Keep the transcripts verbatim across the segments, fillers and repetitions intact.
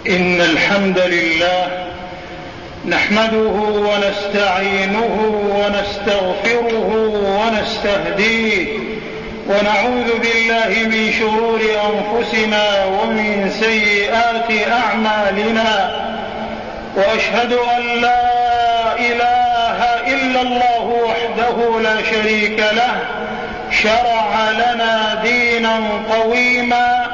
إن الحمد لله نحمده ونستعينه ونستغفره ونستهديه ونعوذ بالله من شرور أنفسنا ومن سيئات أعمالنا، وأشهد أن لا إله إلا الله وحده لا شريك له شرع لنا دينا قويما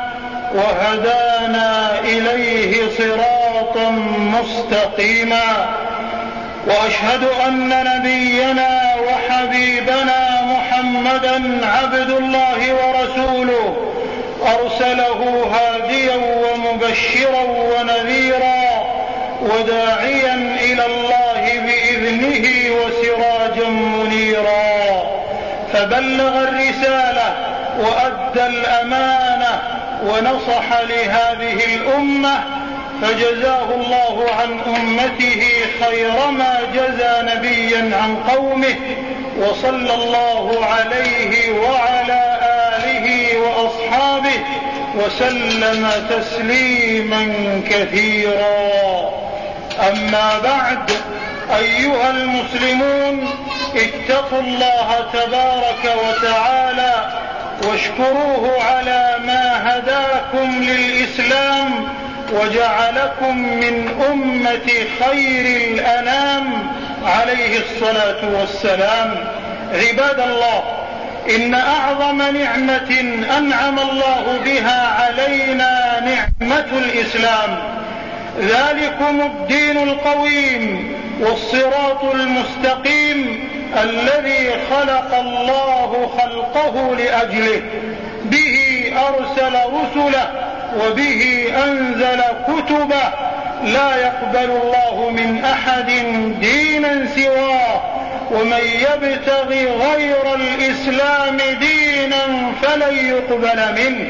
وهدانا إليه صراطا مستقيما، وأشهد أن نبينا وحبيبنا محمدا عبد الله ورسوله أرسله هاديا ومبشرا ونذيرا وداعيا إلى الله بإذنه وسراجا منيرا، فبلغ الرسالة وأدى الأمانة ونصح لهذه الأمة، فجزاه الله عن أمته خير ما جزى نبيا عن قومه، وصلى الله عليه وعلى آله وأصحابه وسلم تسليما كثيرا. أما بعد، أيها المسلمون، اتقوا الله تبارك وتعالى واشكروه على ما هداكم للإسلام وجعلكم من أمة خير الأنام عليه الصلاة والسلام. عباد الله، إن أعظم نعمة أنعم الله بها علينا نعمة الإسلام، ذلكم الدين القويم والصراط المستقيم الذي خلق الله خلقه لأجله، به أرسل رسله وبه أنزل كتبه، لا يقبل الله من أحد دينا سواه، ومن يبتغي غير الإسلام دينا فلن يقبل منه،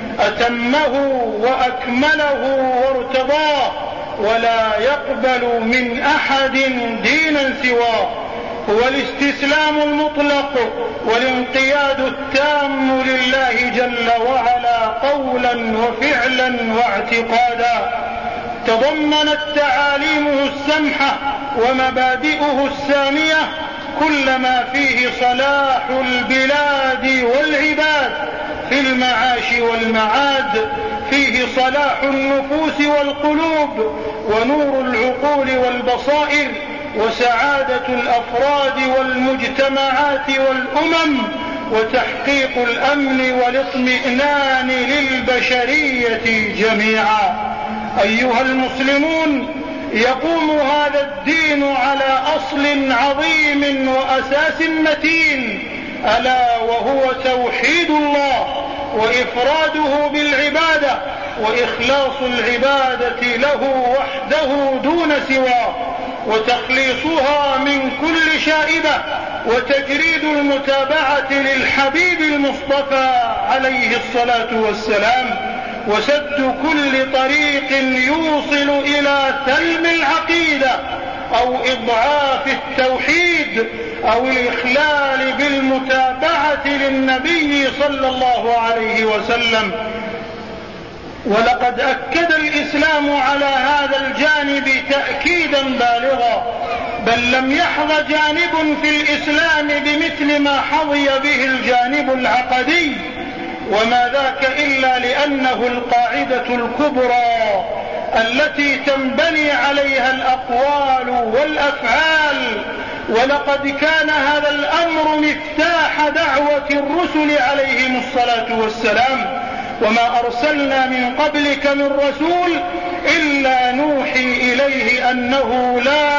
أتمه وأكمله وارتضاه، ولا يقبل من أحد دينا سواه. هو الاستسلام المطلق والانقياد التام لله جل وعلا قولا وفعلا واعتقادا، تضمنت تعاليمه السمحة ومبادئه السامية كل ما فيه صلاح البلاد والعباد في المعاش والمعاد، فيه صلاح النفوس والقلوب ونور العقول والبصائر وسعادة الأفراد والمجتمعات والأمم وتحقيق الأمن والاطمئنان للبشرية جميعا. أيها المسلمون، يقوم هذا الدين على أصل عظيم وأساس متين، ألا وهو توحيد الله وإفراده بالعبادة وإخلاص العبادة له وحده دون سواه، وتخليصها من كل شائبة، وتجريد المتابعة للحبيب المصطفى عليه الصلاة والسلام، وسد كل طريق يوصل إلى سلم العقيدة أو إضعاف التوحيد أو الإخلال بالمتابعة للنبي صلى الله عليه وسلم. ولقد أكد الإسلام على هذا الجانب تأكيدا بالغا، بل لم يحظ جانب في الإسلام بمثل ما حظي به الجانب العقدي، وما ذاك إلا لأنه القاعدة الكبرى التي تنبني عليها الأقوال والأفعال. ولقد كان هذا الأمر مفتاح دعوة الرسل عليهم الصلاة والسلام، وما أرسلنا من قبلك من رسول إلا نوحي إليه أنه لا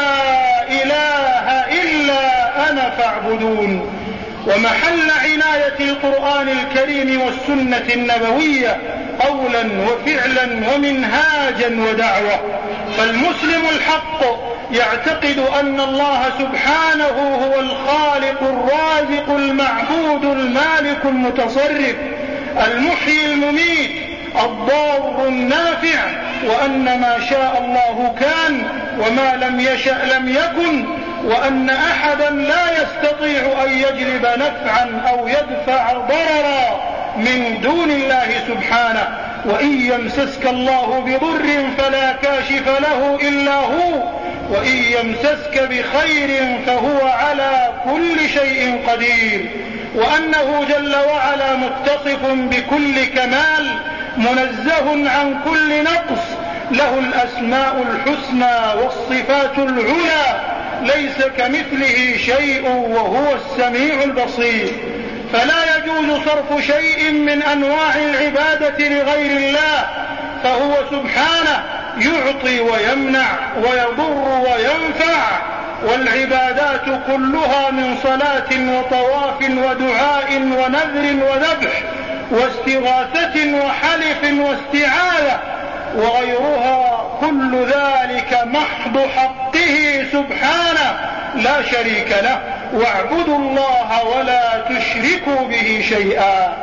إله إلا أنا فاعبدون. ومحل عناية القرآن الكريم والسنة النبوية قولا وفعلا ومنهاجا ودعوة. فالمسلم الحق يعتقد أن الله سبحانه هو الخالق الرازق المعبود المالك المتصرف المحيي المميت الضار النافع، وأن ما شاء الله كان وما لم يشأ لم يكن، وأن أحدا لا يستطيع أن يجلب نفعا أو يدفع ضررا من دون الله سبحانه، وإن يمسسك الله بضر فلا كاشف له إلا هو وإن يمسسك بخير فهو على كل شيء قدير، وأنه جل وعلا متصف بكل كمال منزه عن كل نقص، له الأسماء الحسنى والصفات العلى، ليس كمثله شيء وهو السميع البصير. فلا يجوز صرف شيء من أنواع العبادة لغير الله، فهو سبحانه يعطي ويمنع ويضر وينفع، والعبادات كلها من صلاة وطواف ودعاء ونذر وذبح واستغاثة وحلف واستعاذة وغيرها، كل ذلك محض حقه سبحانه لا شريك له، واعبدوا الله ولا تشركوا به شيئا.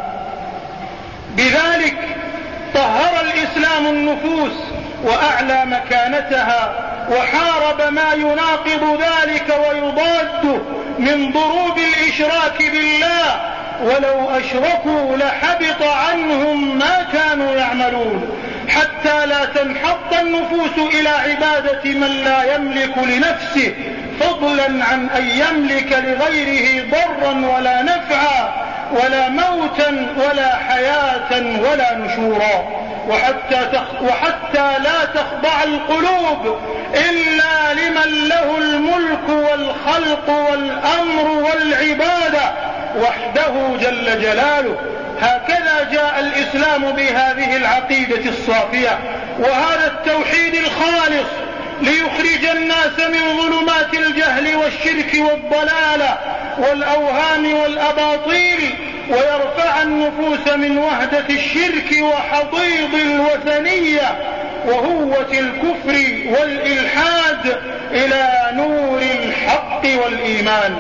بذلك طهر الإسلام النفوس وأعلى مكانتها، وحارب ما يناقض ذلك ويضاده من ضروب الإشراك بالله، ولو أشركوا لحبط عنهم ما كانوا يعملون، حتى لا تنحط النفوس إلى عبادة من لا يملك لنفسه، فضلا عن أن يملك لغيره ضرا ولا نفعا ولا موتا ولا حياة ولا نشورا، وحتى, تخ وحتى لا تخضع القلوب إلا لمن له الملك والخلق والأمر والعبادة وحده جل جلاله. هكذا جاء الإسلام بهذه العقيدة الصافية وهذا التوحيد الخالص ليخرج الناس من ظلمات الجهل والشرك والضلالة والأوهام والأباطيل، ويرفع النفوس من وهدة الشرك وحضيض الوثنية وهوة الكفر والإلحاد إلى نور الحق والإيمان.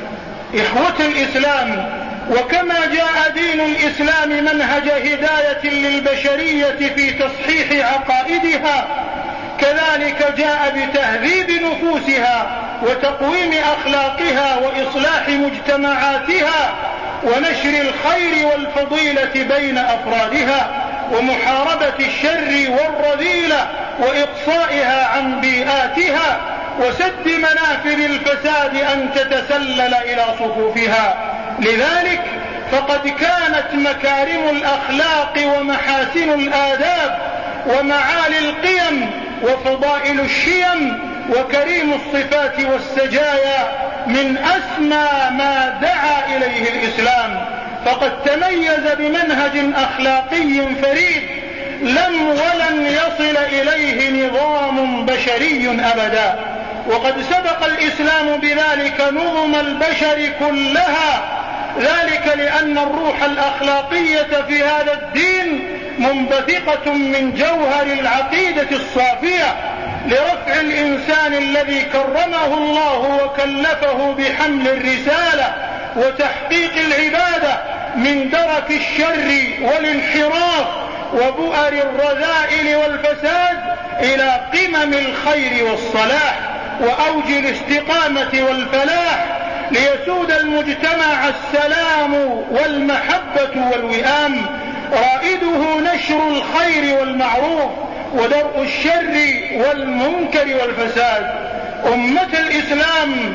إخوة الإسلام، وكما جاء دين الإسلام منهج هداية للبشرية في تصحيح عقائدها، كذلك جاء بتهذيب نفوسها وتقويم أخلاقها وإصلاح مجتمعاتها ونشر الخير والفضيلة بين أفرادها ومحاربة الشر والرذيلة وإقصائها عن بيئاتها وسد منافذ الفساد أن تتسلل إلى صفوفها. لذلك فقد كانت مكارم الأخلاق ومحاسن الآداب ومعالي القيم وفضائل الشيم وكريم الصفات والسجايا من أسمى ما دعا إليه الإسلام، فقد تميز بمنهج أخلاقي فريد لم ولن يصل إليه نظام بشري أبدا، وقد سبق الإسلام بذلك نظم البشر كلها، ذلك لأن الروح الأخلاقية في هذا الدين منبثقة من جوهر العقيدة الصافية لرفع الإنسان الذي كرمه الله وكلفه بحمل الرسالة وتحقيق العبادة من درك الشر والانحراف وبؤر الرذائل والفساد إلى قمم الخير والصلاح وأوج الاستقامة والفلاح، ليسود المجتمع السلام والمحبة والوئام، رائده نشر الخير والمعروف ودرء الشر والمنكر والفساد. أمة الإسلام،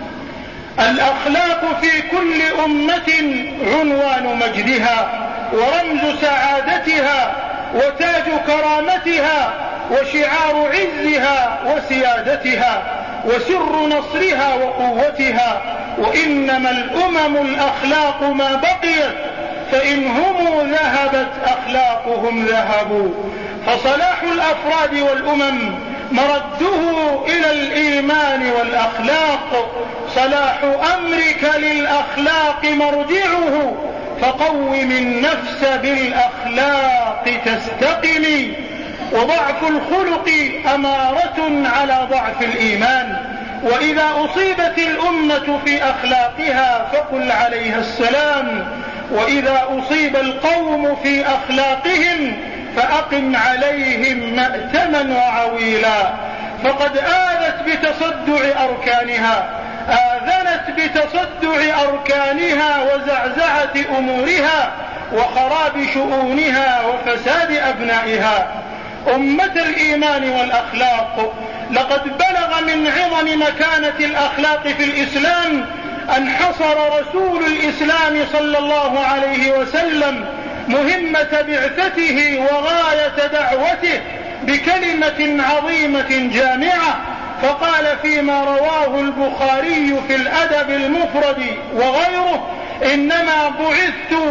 الأخلاق في كل أمة عنوان مجدها ورمز سعادتها وتاج كرامتها وشعار عزها وسيادتها وسر نصرها وقوتها، وإنما الأمم الأخلاق ما بقيت، فإن هم ذهبت أخلاقهم ذهبوا. فصلاح الأفراد والأمم مرده إلى الإيمان والأخلاق، صلاح أمرك للأخلاق مرجعه، فقوم النفس بالأخلاق تستقمي، وضعف الخلق أمارة على ضعف الإيمان. وإذا أصيبت الأمة في أخلاقها فقل عليها السلام، وإذا أصيب القوم في أخلاقهم فأقم عليهم مأتما وعويلا، فقد آذت بتصدع أركانها آذنت بتصدع أركانها وزعزعة أمورها، وخراب شؤونها وفساد أبنائها. أمة الإيمان والأخلاق، لقد بلغ من عظم مكانة الأخلاق في الإسلام أن حصر رسول الإسلام صلى الله عليه وسلم مهمة بعثته وغاية دعوته بكلمة عظيمة جامعة، فقال فيما رواه البخاري في الأدب المفرد وغيره: إنما بعثت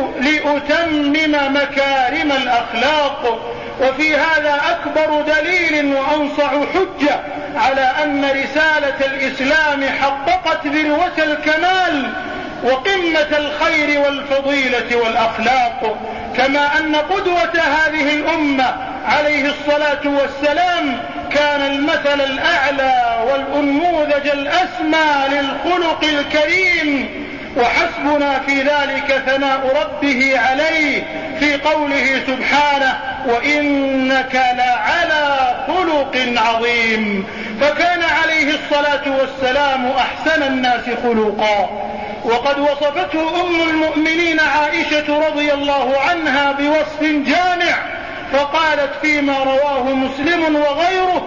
لأتمم مكارم الأخلاق. وفي هذا أكبر دليل وأنصع حجة على أن رسالة الإسلام حققت ذروة الكمال وقمة الخير والفضيلة والأخلاق، كما أن قدوة هذه الأمة عليه الصلاة والسلام كان المثل الأعلى والأنموذج الأسمى للخلق الكريم. وحسبنا في ذلك ثناء ربه عليه في قوله سبحانه: وإنك لعلى خلق عظيم. فكان عليه الصلاة والسلام أحسن الناس خلقا، وقد وصفته أم المؤمنين عائشة رضي الله عنها بوصف جامع، فقالت فيما رواه مسلم وغيره: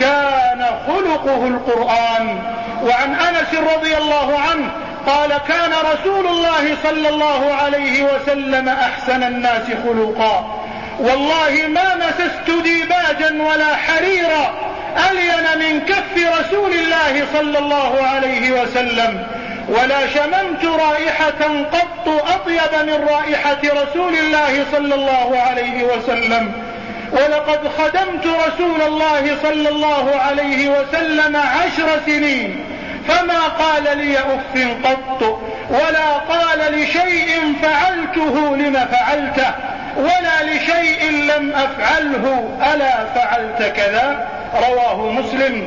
كان خلقه القرآن. وعن أنس رضي الله عنه قال: كان رسول الله صلى الله عليه وسلم أحسن الناس خلقا، والله ما مسست ديباجا ولا حريرا ألين من كف رسول الله صلى الله عليه وسلم، ولا شممت رائحة قط أطيب من رائحة رسول الله صلى الله عليه وسلم، ولقد خدمت رسول الله صلى الله عليه وسلم عشر سنين فما قال لي أف قط، ولا قال لشيء فعلته لم فعلته، ولا لشيء لم أفعله ألا فعلت كذا. رواه مسلم.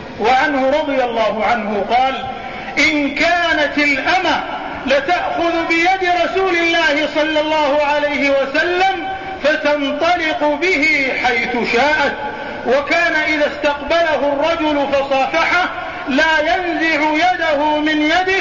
وعنه رضي الله عنه قال: إن كانت الأمة لتأخذ بيد رسول الله صلى الله عليه وسلم فتنطلق به حيث شاءت، وكان إذا استقبله الرجل فصافحه لا ينزع يده من يده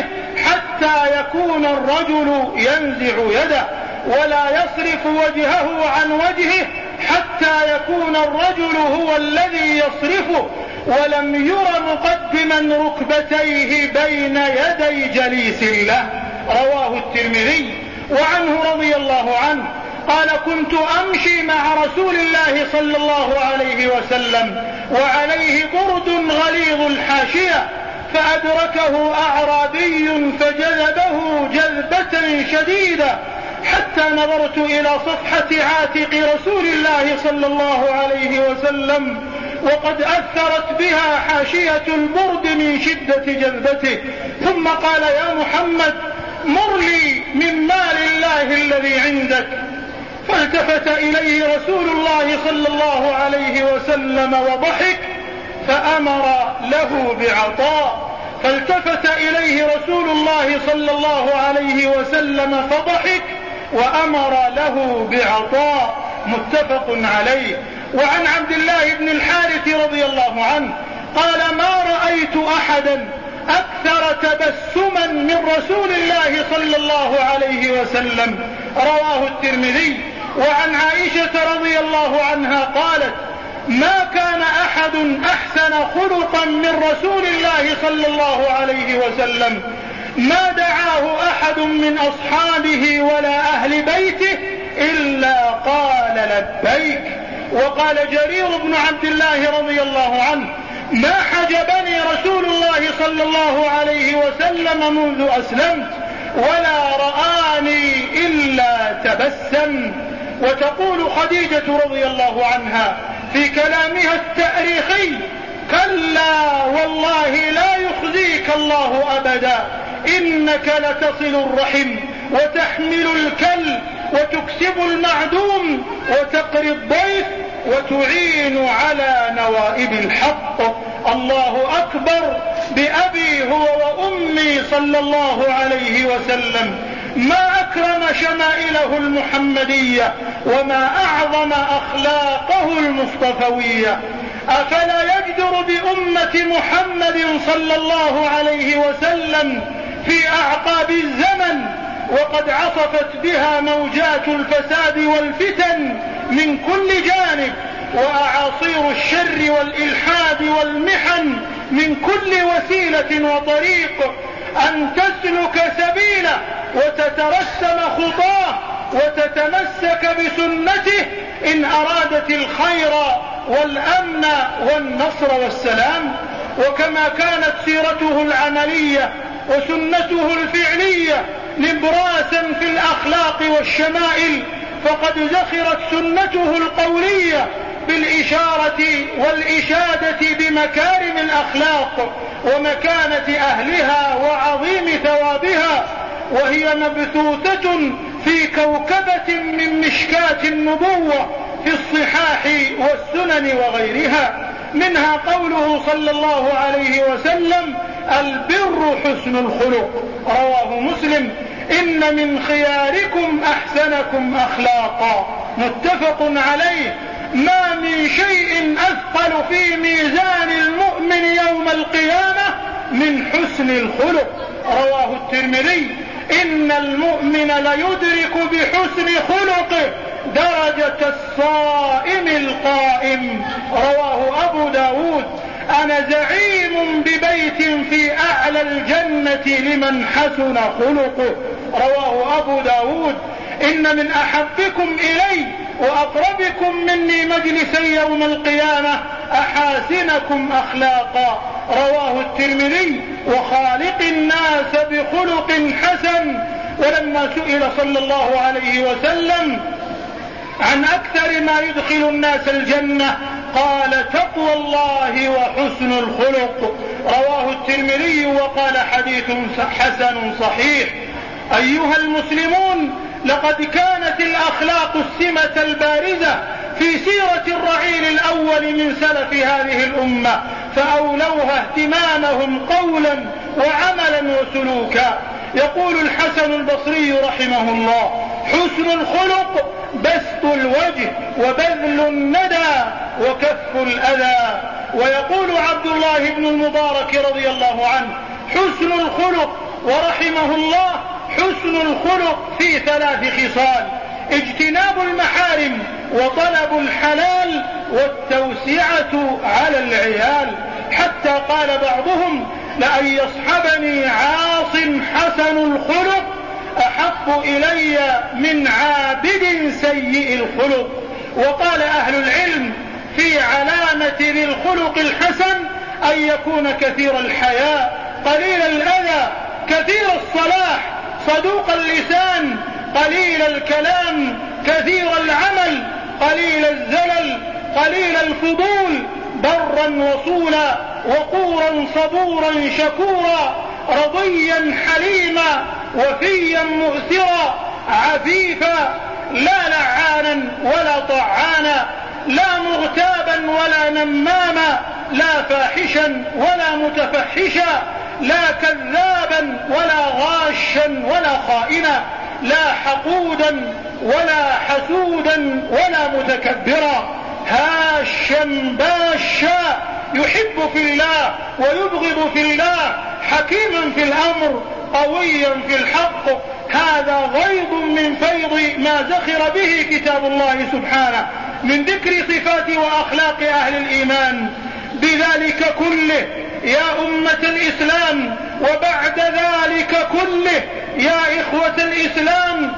حتى يكون الرجل ينزع يده، ولا يصرف وجهه عن وجهه حتى يكون الرجل هو الذي يصرفه، ولم ير مقدما ركبتيه بين يدي جليس له. رواه الترمذي. وعنه رضي الله عنه قال: كنت أمشي مع رسول الله صلى الله عليه وسلم وعليه برد غليظ الحاشية، فأدركه أعرابي فجذبه جذبة شديدة حتى نظرت إلى صفحة عاتق رسول الله صلى الله عليه وسلم وقد أثرت بها حاشية البرد من شدة جذبته، ثم قال: يا محمد مر لي من مال الله الذي عندك. فالتفت إليه رسول الله صلى الله عليه وسلم وضحك فأمر له بعطاء، فالتفت إليه رسول الله صلى الله عليه وسلم فضحك وأمر له بعطاء. متفق عليه. وعن عبد الله بن الحارث رضي الله عنه قال: ما رأيت أحدا أكثر تبسما من رسول الله صلى الله عليه وسلم. رواه الترمذي. وعن عائشة رضي الله عنها قالت: ما كان أحد أحسن خلقا من رسول الله صلى الله عليه وسلم، ما دعاه أحد من أصحابه ولا أهل بيته إلا قال لبيك. وقال جرير بن عبد الله رضي الله عنه: ما حجبني رسول الله صلى الله عليه وسلم منذ أسلمت ولا رآني إلا تبسم. وتقول خديجة رضي الله عنها في كلامها التاريخي: كلا والله لا يخزيك الله أبدا، إنك لتصل الرحم وتحمل الكل وتكسب المعدوم وتقري الضيف وتعين على نوائب الحق. الله أكبر بأبي هو وأمي صلى الله عليه وسلم، ما أكرم شمائله المحمدية وما أعظم أخلاقه المصطفوية. أفلا يجدر بأمة محمد صلى الله عليه وسلم في أعقاب الزمن وقد عصفت بها موجات الفساد والفتن من كل جانب، وأعاصير الشر والإلحاد والمحن من كل وسيلة وطريق، أن تسلك سبيله وتترسم خطاه وتتمسك بسنته إن أرادت الخير والأمن والنصر والسلام. وكما كانت سيرته العملية وسنته الفعلية نبراسا في الأخلاق والشمائل، فقد زخرت سنته القولية بالإشارة والإشادة بمكارم الأخلاق ومكانة أهلها وعظيم ثوابها، وهي مبثوثة في كوكبة من مشكاة النبوة في الصحاح والسنن وغيرها، منها قوله صلى الله عليه وسلم: البر حسن الخلق، رواه مسلم: إن من خياركم أحسنكم أخلاقا، متفق عليه. ما من شيء أثقل في ميزان المؤمن يوم القيامة من حسن الخلق، رواه الترمذي: إن المؤمن ليدرك بحسن خلقه درجة الصائم القائم، رواه أبو داود. أنا زعيم ببيت في أعلى الجنة لمن حسن خلقه، رواه أبو داود. إن من أحبكم إلي وأقربكم مني مجلسا يوم القيامة أحاسنكم أخلاقا، رواه الترمذي. وخالق الناس بخلق حسن. ولما سئل صلى الله عليه وسلم عن أكثر ما يدخل الناس الجنة قال: تقوى الله وحسن الخلق، رواه الترمذي وقال: حديث حسن صحيح. أيها المسلمون، لقد كانت الأخلاق السمة البارزة في سيرة الرعيل الأول من سلف هذه الأمة، فأولوها اهتمامهم قولا وعملا وسلوكا. يقول الحسن البصري رحمه الله: حسن الخلق بسط الوجه وبذل الندى وكف الأذى. ويقول عبد الله بن المبارك رضي الله عنه: حسن الخلق ورحمه الله حسن الخلق في ثلاث خصال: اجتناب المحارم وطلب الحلال والتوسعة على العيال. حتى قال بعضهم: لأن يصحبني عاص حسن الخلق أحب إلي من عابد سيء الخلق. وقال أهل العلم في علامة للخلق الحسن أن يكون كثير الحياء قليل الأذى كثير الصلاح صدوق اللسان قليل الكلام كثير العمل قليل الزلل قليل الفضول برا وصولا وقورا صبورا شكورا رضيا حليما وفيا مؤثرا عفيفا لا لعانا ولا طعانا لا مغتابا ولا نماما لا فاحشا ولا متفحشا لا كذابا ولا غاشا ولا خائنا لا حقودا ولا حسودا ولا متكبرا هاشا باشا يحب في الله ويبغض في الله حكيما في الأمر قويا في الحق. هذا غيض من فيض ما زخر به كتاب الله سبحانه من ذكر صفات وأخلاق أهل الإيمان. بذلك كله يا أمة الإسلام وبعد ذلك كله يا إخوة الإسلام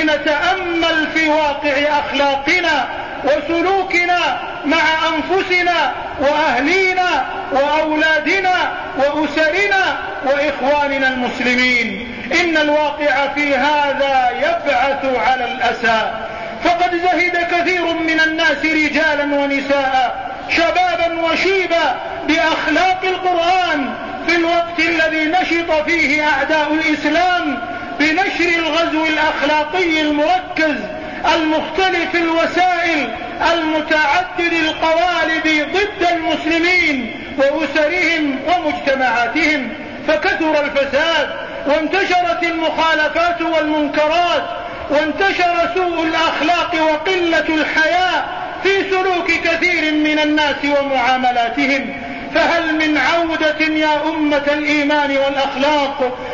لنتأمل في واقع أخلاقنا وسلوكنا مع أنفسنا وأهلينا وأولادنا وأسرنا وإخواننا المسلمين. إن الواقع في هذا يبعث على الأسى، فقد زهد كثير من الناس رجالا ونساء شبابا وشيبا بأخلاق القرآن في الوقت الذي نشط فيه أعداء الإسلام بنشر الغزو الأخلاقي المركز المختلف الوسائل المتعدد القوالب ضد المسلمين وأسرهم ومجتمعاتهم، فكثر الفساد وانتشرت المخالفات والمنكرات وانتشر سوء الأخلاق وقلة الحياء في سلوك كثير من الناس ومعاملاتهم. فهل من عودة يا أمة الإيمان والأخلاق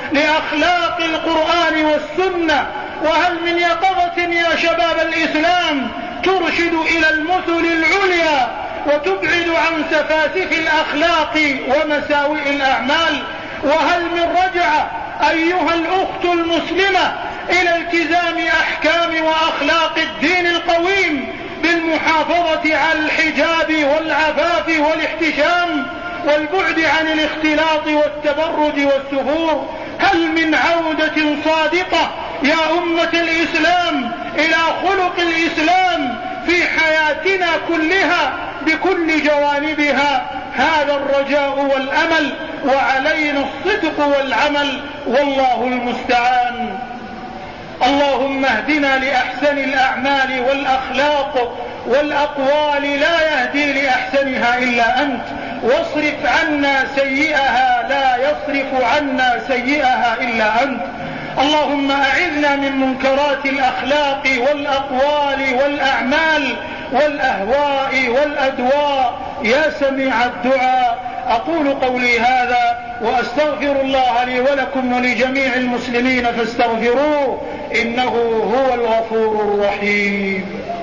لأخلاق القرآن والسنة. وهل من يقظة يا شباب الإسلام ترشد إلى المثل العليا وتبعد عن سفاسف الأخلاق ومساوئ الأعمال؟ وهل من رجعة أيها الأخت المسلمة إلى التزام أحكام وأخلاق الدين القويم بالمحافظة على الحجاب والعفاف والاحتشام والبعد عن الاختلاط والتبرج والسفور؟ هل من عودة صادقة يا أمة الإسلام إلى خلق الإسلام في حياتنا كلها بكل جوانبها؟ هذا الرجاء والأمل، وعلينا الصدق والعمل، والله المستعان. اللهم اهدنا لأحسن الأعمال والأخلاق والأقوال لا يهدي لأحسنها إلا أنت، واصرف عنا سيئها لا يصرف عنا سيئها إلا أنت. اللهم أعذنا من منكرات الأخلاق والأقوال والأعمال والأهواء والأدواء يا سميع الدعاء. أقول قولي هذا وأستغفر الله لي ولكم ولجميع المسلمين فاستغفروه إنه هو الغفور الرحيم.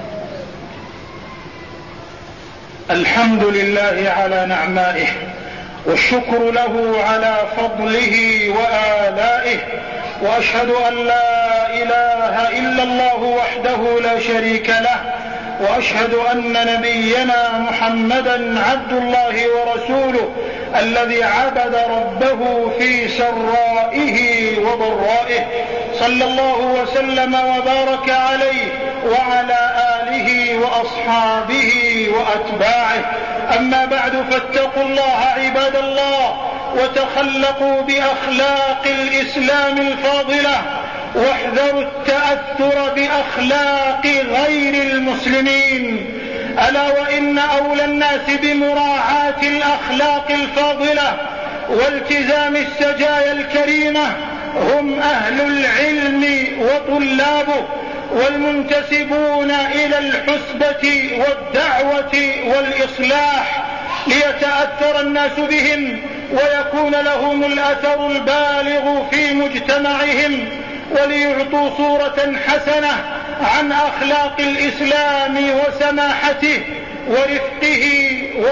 الحمد لله على نعمائه، والشكر له على فضله وآلائه، وأشهد أن لا إله إلا الله وحده لا شريك له، وأشهد أن نبينا محمدا عبد الله ورسوله الذي عبد ربه في سرائه وضرائه، صلى الله وسلم وبارك عليه وعلى آله وأصحابه وأتباعه. أما بعد، فاتقوا الله عباد الله، وتخلقوا بأخلاق الإسلام الفاضلة، واحذروا التأثر بأخلاق غير المسلمين. ألا وإن أولى الناس بمراعاة الأخلاق الفاضلة والتزام السجايا الكريمة هم أهل العلم وطلابه والمنتسبون إلى الحسبة والدعوة والإصلاح، ليتأثر الناس بهم ويكون لهم الأثر البالغ في مجتمعهم، وليعطوا صورة حسنة عن أخلاق الإسلام وسماحته ورفقه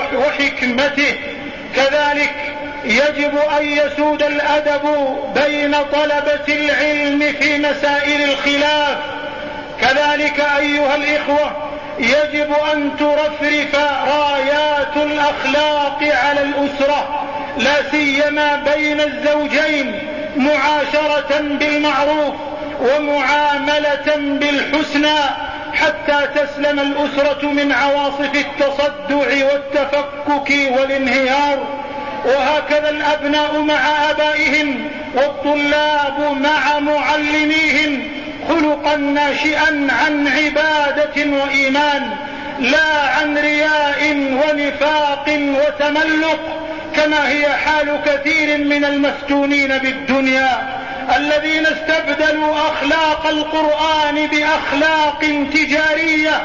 وحكمته. كذلك يجب أن يسود الأدب بين طلبة العلم في مسائل الخلاف. كذلك أيها الإخوة يجب أن ترفرف رايات الأخلاق على الأسرة، لا سيما بين الزوجين، معاشرة بالمعروف ومعاملة بالحسنى حتى تسلم الأسرة من عواصف التصدع والتفكك والانهيار. وهكذا الأبناء مع آبائهم، والطلاب مع معلميهم، خلقا ناشئا عن عبادة وإيمان، لا عن رياء ونفاق وتملق، كما هي حال كثير من المفتونين بالدنيا الذين استبدلوا أخلاق القرآن بأخلاق تجارية،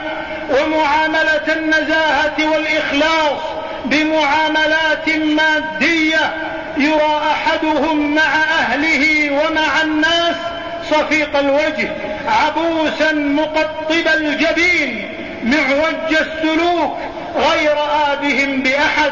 ومعاملة النزاهة والإخلاص بمعاملات مادية. يرى أحدهم مع أهله ومع الناس صفيق الوجه، عبوسا مقطب الجبين، معوج السلوك، غير آبهم بأحد،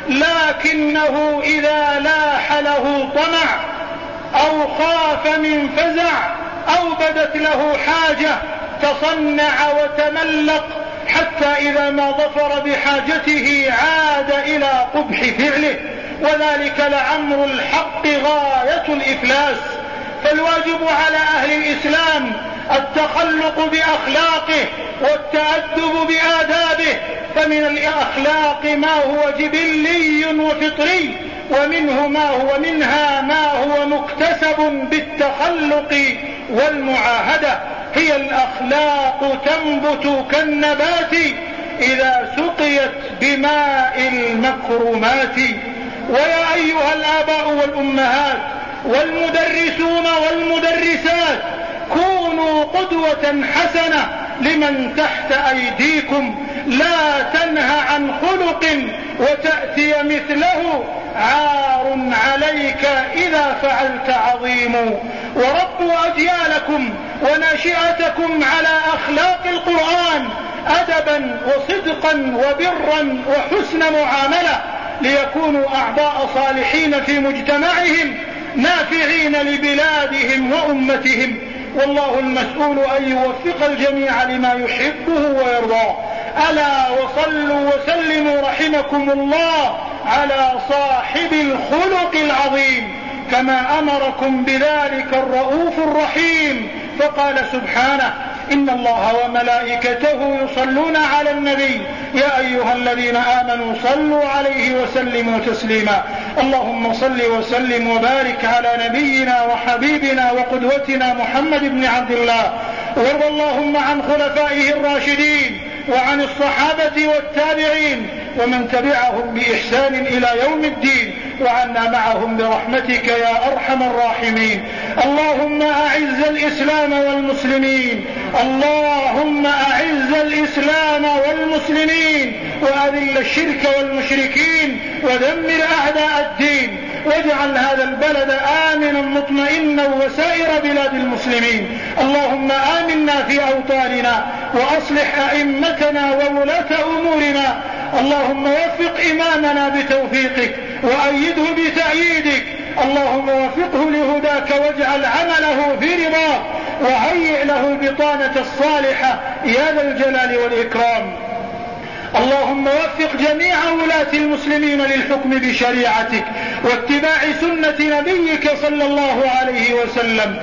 لكنه إذا لاح له طمع أو خاف من فزع أو بدت له حاجة تصنع وتملق، حتى إذا ما ظفر بحاجته عاد إلى قبح فعله، وذلك لعمر الحق غاية الإفلاس. فالواجب على أهل الإسلام التخلق بأخلاقه والتأدب بآدابه، فمن الأخلاق ما هو جبلي وفطري، ومنه ما هو منها ما هو مكتسب بالتخلق والمعاهدة. هي الأخلاق تنبت كالنبات إذا سقيت بماء المكرمات. ويا أيها الآباء والأمهات والمدرسون والمدرسات، كونوا قدوة حسنة لمن تحت أيديكم، لا تنهى عن عن خلق وتأتي مثله عار عليك إذا فعلت عظيم. وربوا أجيالكم وناشئتكم على أخلاق القرآن أدبا وصدقا وبرا وحسن معاملة ليكونوا أعضاء صالحين في مجتمعهم نافعين لبلادهم وأمتهم. والله المسؤول أن يوفق الجميع لما يحبه ويرضاه. ألا وصلوا وسلموا رحمكم الله على صاحب الخلق العظيم كما أمركم بذلك الرؤوف الرحيم، فقال سبحانه: إن الله وملائكته يصلون على النبي يا أيها الذين آمنوا صلوا عليه وسلموا تسليما. اللهم صل وسلم وبارك على نبينا وحبيبنا وقدوتنا محمد بن عبد الله، وارض اللهم عن خلفائه الراشدين وعن الصحابة والتابعين ومن تبعهم بإحسان إلى يوم الدين، وعنا معهم برحمتك يا أرحم الراحمين. اللهم أعز الإسلام والمسلمين، اللهم أعز الإسلام والمسلمين وأذل الشرك والمشركين ودمر أعداء الدين، واجعل هذا البلد آمنا مطمئنا وسائر بلاد المسلمين. اللهم آمنا في أوطاننا وأصلح أئمتنا وولاة أمورنا. اللهم وفق إمامنا بتوفيقك وأيده بتأييدك. اللهم وفقه لهداك واجعل عمله في رضاك وهيئ له البطانة الصالحة يا ذا الجلال والإكرام. اللهم وفق جميع ولاة المسلمين للحكم بشريعتك واتباع سنة نبيك صلى الله عليه وسلم.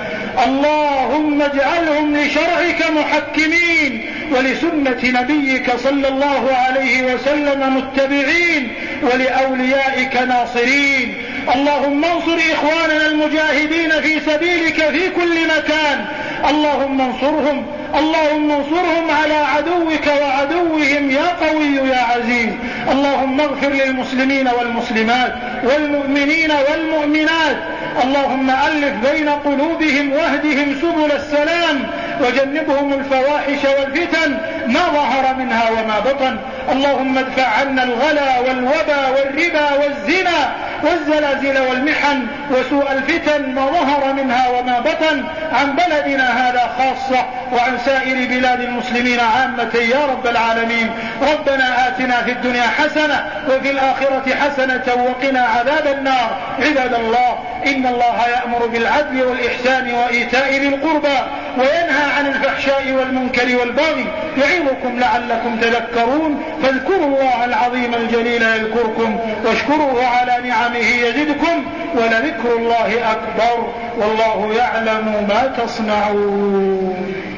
اللهم اجعلهم لشرعك محكمين ولسنة نبيك صلى الله عليه وسلم متبعين ولأوليائك ناصرين. اللهم انصر إخواننا المجاهدين في سبيلك في كل مكان. اللهم انصرهم اللهم انصرهم على عدوك وعدوهم يا قوي يا عزيز. اللهم اغفر للمسلمين والمسلمات والمؤمنين والمؤمنات. اللهم ألف بين قلوبهم واهدهم سبل السلام وجنبهم الفواحش والفتن ما ظهر منها وما بطن. اللهم ادفع عنا الغلا والوبا والربا والزنا والزلازل والمحن وسوء الفتن ما ظهر منها وما بطن عن بلدنا هذا خاصة وعن سائر بلاد المسلمين عامة يا رب العالمين. ربنا آتنا في الدنيا حسنة وفي الآخرة حسنة وقنا عذاب النار. عباد الله، إن الله يأمر بالعدل والإحسان وإيتاء ذي القربى وينهى عن الفحشاء والمنكر والبغي يعظكم لعلكم تذكرون. فاذكروا الله العظيم الجليل يذكركم واشكروه على نعمه يزدكم ولذكر الله أكبر والله يعلم ما تصنعون.